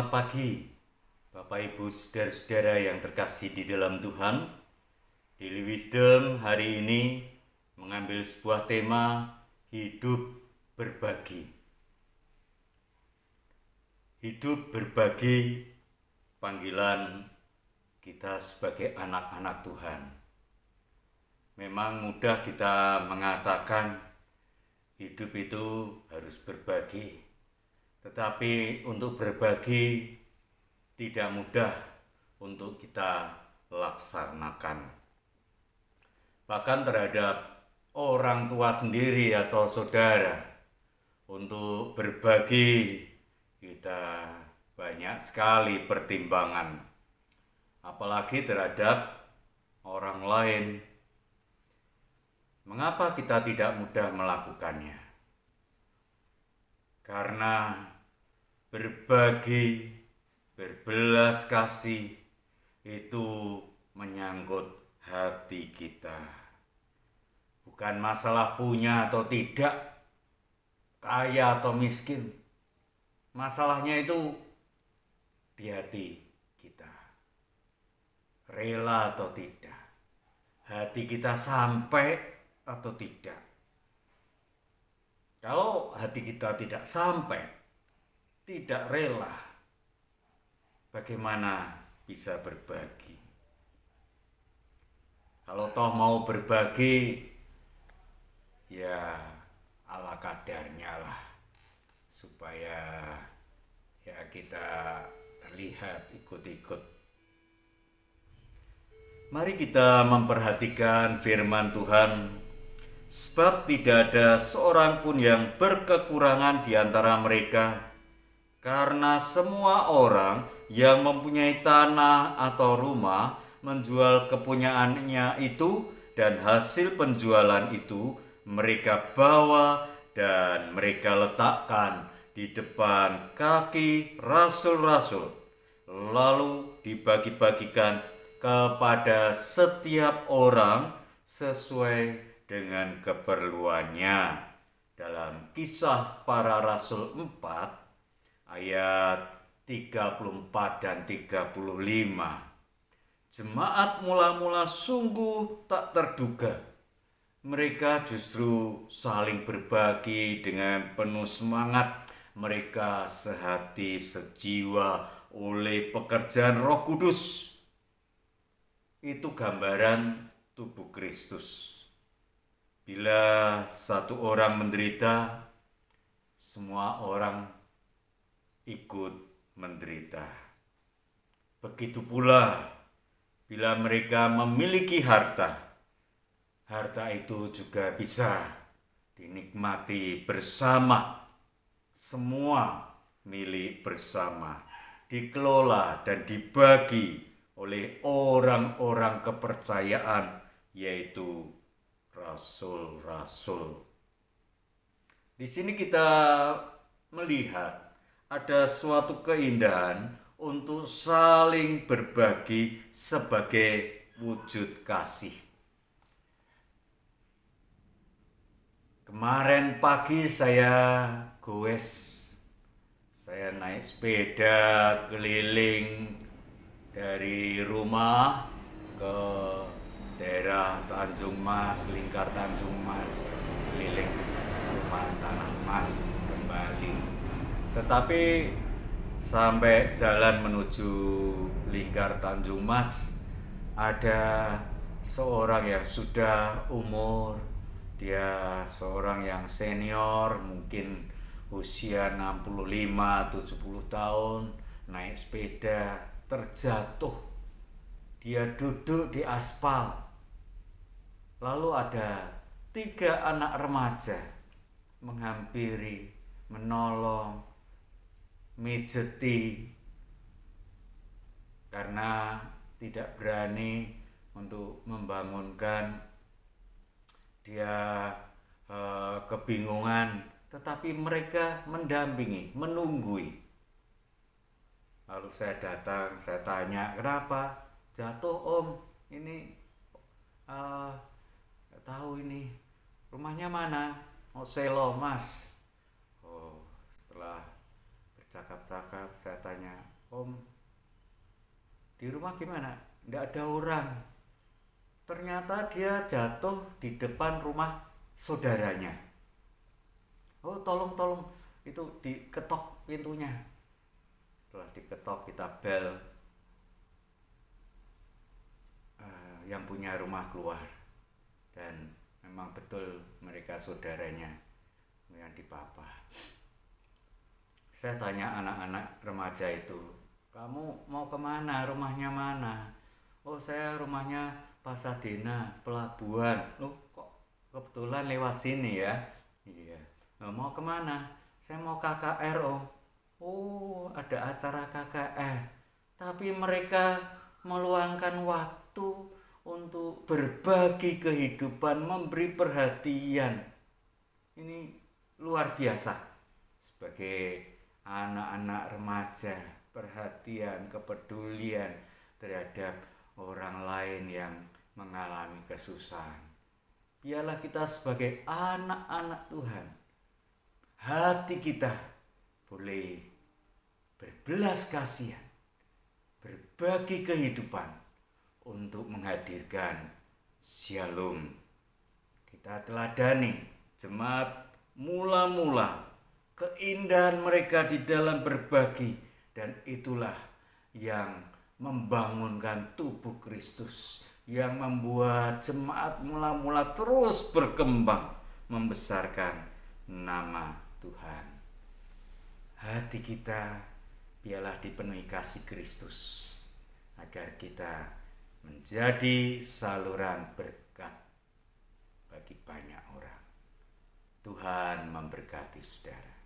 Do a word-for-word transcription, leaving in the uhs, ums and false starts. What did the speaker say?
Selamat pagi, Bapak Ibu saudara-saudara yang terkasih di dalam Tuhan. Daily Wisdom hari ini mengambil sebuah tema hidup berbagi. Hidup berbagi panggilan kita sebagai anak-anak Tuhan. Memang mudah kita mengatakan hidup itu harus berbagi. Tetapi untuk berbagi tidak mudah untuk kita laksanakan. Bahkan terhadap orang tua sendiri atau saudara, untuk berbagi kita banyak sekali pertimbangan. Apalagi terhadap orang lain. Mengapa kita tidak mudah melakukannya? Karena berbagi, berbelas kasih itu menyangkut hati kita. Bukan masalah punya atau tidak, kaya atau miskin. Masalahnya itu di hati kita. Rela atau tidak. Hati kita sampai atau tidak. Kalau hati kita tidak sampai, tidak rela, bagaimana bisa berbagi? Kalau toh mau berbagi, ya ala kadarnya lah, supaya ya kita terlihat ikut-ikut. Mari kita memperhatikan firman Tuhan. Sebab tidak ada seorang pun yang berkekurangan di antara mereka, karena semua orang yang mempunyai tanah atau rumah menjual kepunyaannya itu, dan hasil penjualan itu mereka bawa dan mereka letakkan di depan kaki rasul-rasul, lalu dibagi-bagikan kepada setiap orang sesuai dengan keperluannya. Dalam Kisah Para Rasul empat ayat tiga puluh empat dan tiga puluh lima. Jemaat mula-mula sungguh tak terduga. Mereka justru saling berbagi dengan penuh semangat. Mereka sehati sejiwa oleh pekerjaan Roh Kudus. Itu gambaran tubuh Kristus. Bila satu orang menderita, semua orang ikut menderita. Begitu pula bila mereka memiliki harta, harta itu juga bisa dinikmati bersama. Semua milik bersama, dikelola dan dibagi oleh orang-orang kepercayaan, yaitu rasul-rasul. Di sini kita melihat ada suatu keindahan untuk saling berbagi sebagai wujud kasih. Kemarin pagi saya goes, saya naik sepeda keliling dari rumah ke daerah Tanjung Mas, lingkar Tanjung Mas, keliling rumah Tanah Mas kembali. Tetapi sampai jalan menuju lingkar Tanjung Mas, ada seorang yang sudah umur, dia seorang yang senior, mungkin usia enam puluh lima tujuh puluh tahun, naik sepeda, terjatuh. Dia duduk di aspal. Lalu ada tiga anak remaja menghampiri, menolong, mijeti, karena tidak berani untuk membangunkan. Dia eh, kebingungan, tetapi mereka mendampingi, menunggui. Lalu saya datang, saya tanya, kenapa? Jatuh om, ini uh, tahu ini rumahnya mana? Oh Selo mas. Oh, setelah bercakap-cakap saya tanya, "Om, di rumah gimana?" "Nggak ada orang." Ternyata dia jatuh di depan rumah saudaranya. "Oh, tolong tolong, itu diketok pintunya." Setelah diketok, kita bel, uh, yang punya rumah keluar, dan memang betul mereka saudaranya yang dipapah. Saya tanya anak-anak remaja itu, "Kamu mau kemana? Rumahnya mana?" "Oh, saya rumahnya Pasadena, pelabuhan." "Loh, kok kebetulan lewat sini ya?" "Iya." "Loh, mau kemana?" "Saya mau K K R, Om." "Oh, ada acara K K R." Tapi mereka meluangkan waktu untuk berbagi kehidupan, memberi perhatian. Ini luar biasa. Sebagai anak-anak remaja, perhatian, kepedulian terhadap orang lain yang mengalami kesusahan. Biarlah kita sebagai anak-anak Tuhan, hati kita boleh berbelas kasihan, berbagi kehidupan untuk menghadirkan shalom. Kita teladani jemaat mula-mula, keindahan mereka di dalam berbagi, dan itulah yang membangunkan tubuh Kristus, yang membuat jemaat mula-mula terus berkembang, membesarkan nama Tuhan. Hati kita biarlah dipenuhi kasih Kristus, agar kita menjadi saluran berkat bagi banyak orang. Tuhan memberkati saudara.